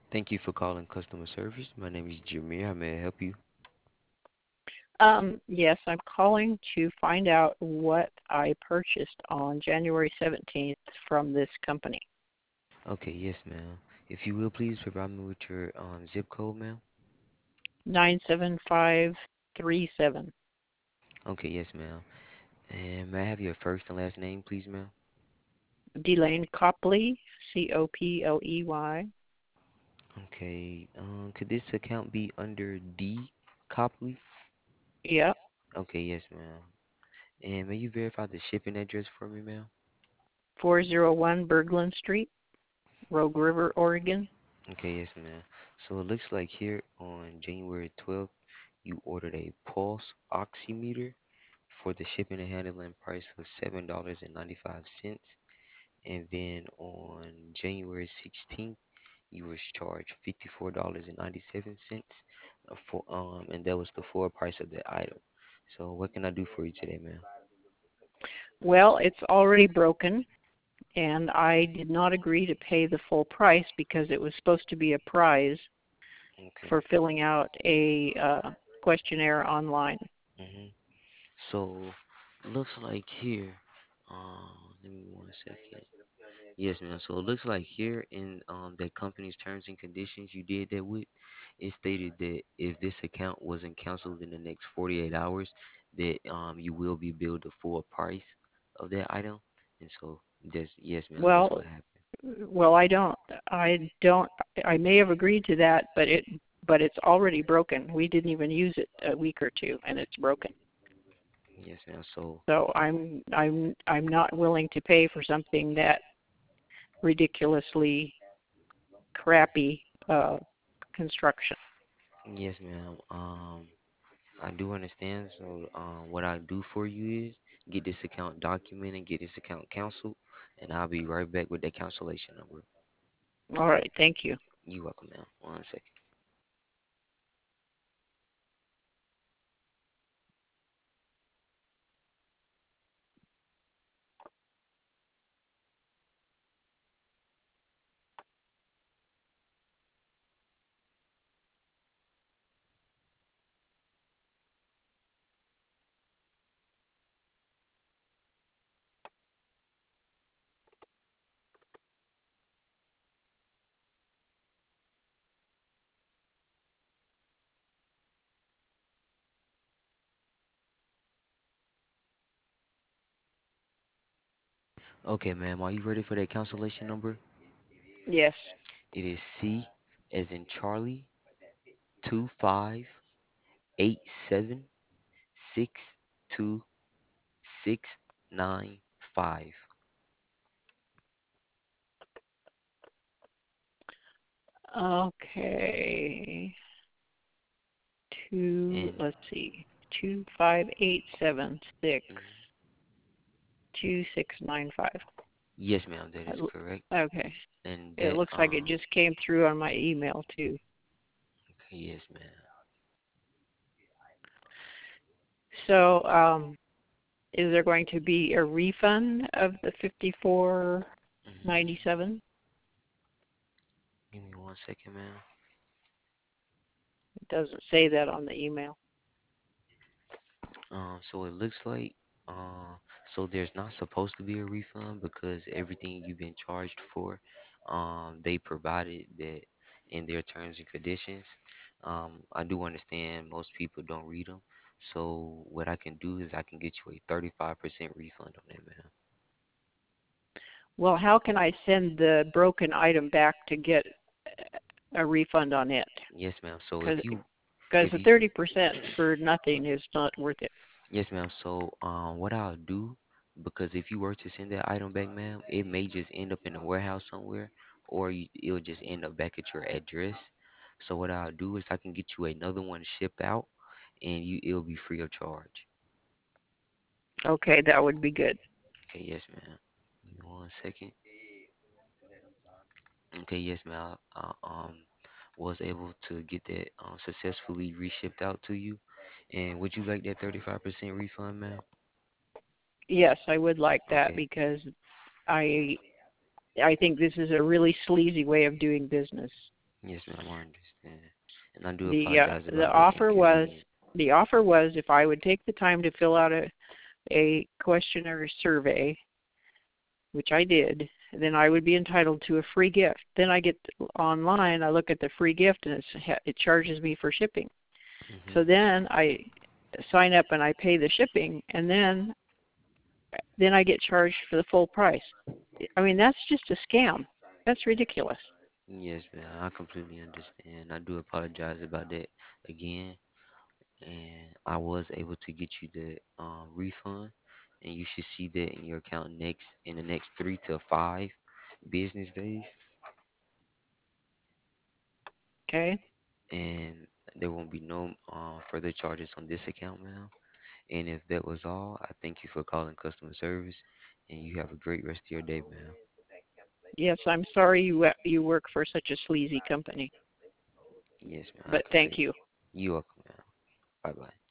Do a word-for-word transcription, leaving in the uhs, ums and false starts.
Thank you for calling customer service. My name is Jameer. How may I help you? Um, yes, I'm calling to find out what I purchased on January seventeenth from this company. Okay, yes, ma'am. If you will, please provide me with your um, zip code, ma'am. nine seven five three seven. Okay, yes, ma'am. And may I have your first and last name, please, ma'am? Delane Copley, C O P L E Y. Okay. Um, could this account be under D Copley? Yep, Okay, yes, ma'am. And may you verify the shipping address for me, ma'am? four oh one Berglund Street, Rogue River, Oregon. Okay, yes, ma'am. So it looks like here on January twelfth, you ordered a pulse oximeter for the shipping and handling price of seven dollars and ninety-five cents. And then on January sixteenth, you was charged fifty-four dollars and ninety-seven cents for um and that was the full price of the item. So what can I do for you today, ma'am? Well, it's already broken, and I did not agree to pay the full price because it was supposed to be a prize Okay. for filling out a uh, questionnaire online. hmm So looks like here, um, let me one second. Yes, ma'am. So it looks like here in um that company's terms and conditions you did that with, it stated that if this account wasn't canceled in the next forty-eight hours, that um you will be billed the full price of that item. And so that's yes, ma'am. That's Well, what happened. Well, I don't, I don't, I may have agreed to that, but it, but it's already broken. We didn't even use it a week or two, and it's broken. Yes, ma'am. So So I'm, I'm, I'm not willing to pay for something that ridiculously crappy uh, construction. yes, ma'am. Um, I do understand. So um, what I do for you is get this account documented, get this account canceled, and I'll be right back with the cancellation number. All right, thank you. You welcome, ma'am. One second. Okay, ma'am. Are you ready for that cancellation number? Yes. It is C as in Charlie two five eight seven six two six nine five. Okay. Two. And Let's see. Two five eight seven six mhm. two six nine five. Yes, ma'am, that is correct. Okay. And It that looks like it um just came through on my email too. yes, ma'am. So, um, is there going to be a refund of the fifty-four hmm ninety-seven? Give me one second, ma'am. It doesn't say that on the email. Um, so it looks like uh, so there's not supposed to be a refund because everything you've been charged for, um, they provided that in their terms and conditions. Um, I do understand most people don't read them, so what I can do is I can get you a thirty-five percent refund on that, ma'am. Well, how can I send the broken item back to get a refund on it? Yes, ma'am. So Because if you because if the you thirty percent for nothing is not worth it. Yes, ma'am. So, um, what I'll do, because if you were to send that item back, ma'am, it may just end up in a warehouse somewhere, or you, it'll just end up back at your address. So what I'll do is I can get you another one shipped out, and you it'll be free of charge. Okay, that would be good. Okay, yes, ma'am. Give me one second. Okay, yes, ma'am. I, um was able to get that um, successfully reshipped out to you. And would you like that thirty-five percent refund, ma'am? Yes, I would like that Okay. because I I think this is a really sleazy way of doing business. Yes, ma'am, I understand. And I do The uh, apologize the about that offer was inconvenience. the offer was if I would take the time to fill out a a questionnaire survey, which I did, then I would be entitled to a free gift. Then I get online, I look at the free gift, and it's, it charges me for shipping. Hmm. So then I sign up and I pay the shipping, and then then I get charged for the full price. I mean, that's just a scam. That's ridiculous. Yes, ma'am, I completely understand. I do apologize about that again. And I was able to get you the um, refund, and you should see that in your account next in the next three to five business days. Okay. And there won't be no uh, further charges on this account, ma'am. And if that was all, I thank you for calling customer service, and you have a great rest of your day, ma'am. Yes, I'm sorry you you work for such a sleazy company, Yes, ma'am. I but can thank say you. you welcome, ma'am. Bye bye.